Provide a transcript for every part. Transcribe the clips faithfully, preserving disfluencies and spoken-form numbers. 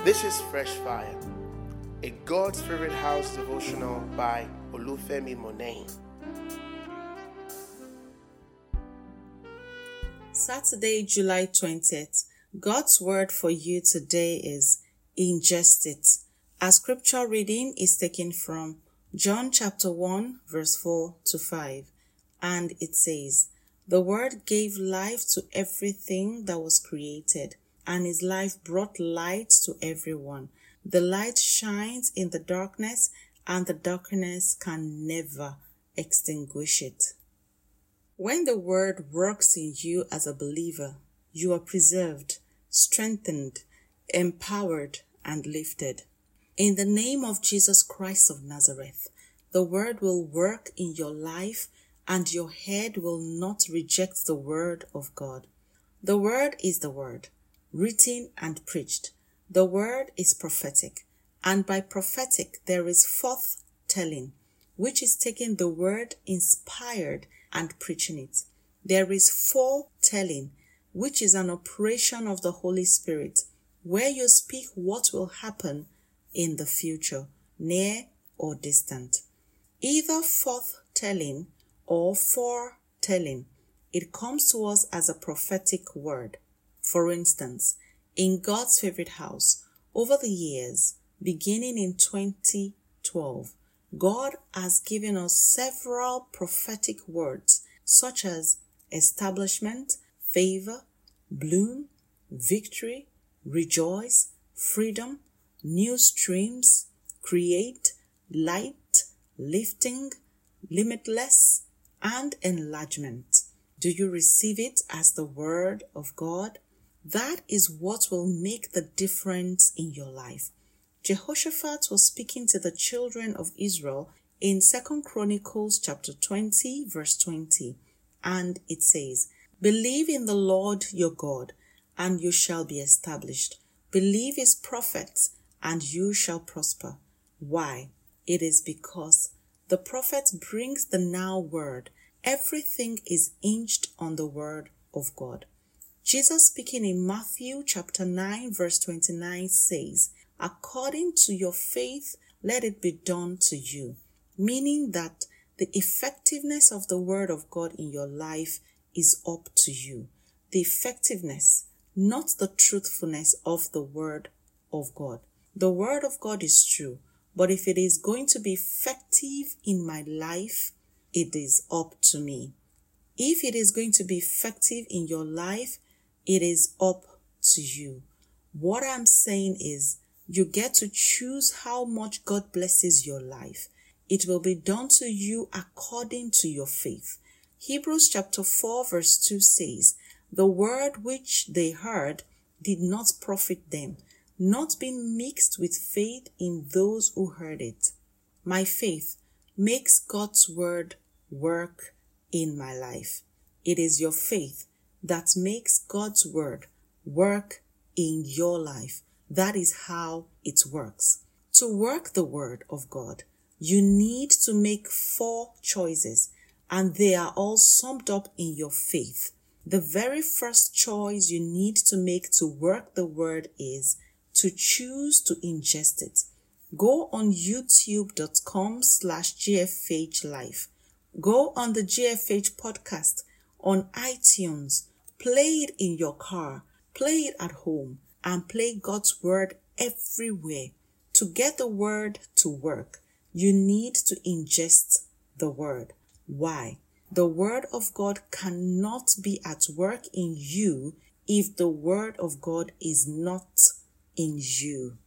This is Fresh Fire, a God's Favorite House devotional by Olufemi Monet. Saturday, July twentieth. God's word for you today is ingest it. Our scripture reading is taken from John chapter one, verse four to five. And it says, "The word gave life to everything that was created, and his life brought light to everyone. The light shines in the darkness, and the darkness can never extinguish it." When the word works in you as a believer, you are preserved, strengthened, empowered, and lifted. In the name of Jesus Christ of Nazareth, the word will work in your life, and your head will not reject the word of God. The word is the word, written and preached. The word is prophetic, and by prophetic there is forth-telling, which is taking the word inspired and preaching it. There is foretelling, which is an operation of the Holy Spirit, where you speak what will happen in the future, near or distant. Either forth-telling or foretelling, it comes to us as a prophetic word. For instance, in God's Favorite House, over the years, beginning in twenty twelve, God has given us several prophetic words such as establishment, favor, bloom, victory, rejoice, freedom, new streams, create, light, lifting, limitless, and enlargement. Do you receive it as the word of God? That is what will make the difference in your life. Jehoshaphat was speaking to the children of Israel in Second Chronicles chapter twenty, verse twenty, and it says, "Believe in the Lord your God, and you shall be established. Believe his prophets, and you shall prosper." Why? It is because the prophet brings the now word. Everything is hinged on the word of God. Jesus, speaking in Matthew chapter nine, verse twenty-nine, says, "According to your faith, let it be done to you," meaning that the effectiveness of the word of God in your life is up to you. The effectiveness, not the truthfulness of the word of God. The word of God is true, but if it is going to be effective in my life, it is up to me. If it is going to be effective in your life, it is up to you. What I'm saying is, you get to choose how much God blesses your life. It will be done to you according to your faith. Hebrews chapter four, verse two says, "The word which they heard did not profit them, not being mixed with faith in those who heard it." My faith makes God's word work in my life. It is your faith that makes God's word work in your life. That is how it works. To work the word of God, you need to make four choices, and they are all summed up in your faith. The very first choice you need to make to work the word is to choose to ingest it. Go on youtube.com slash GFH Live. Go on the G F H podcast on iTunes. Play it in your car. Play it at home. And play God's word everywhere. To get the word to work, you need to ingest the word. Why? The word of God cannot be at work in you if the word of God is not in you.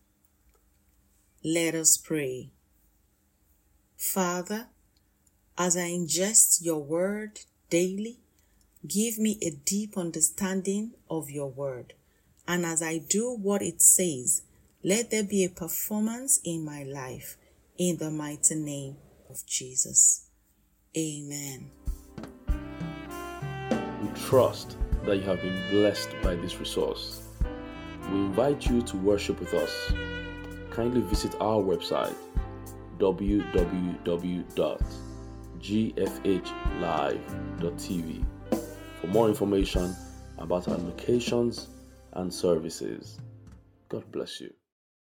Let us pray. Father, as I ingest your word daily, give me a deep understanding of your word. And as I do what it says, let there be a performance in my life. In the mighty name of Jesus. Amen. We trust that you have been blessed by this resource. We invite you to worship with us. Kindly visit our website, w w w dot g f h live dot t v, for more information about our locations and services. God bless you.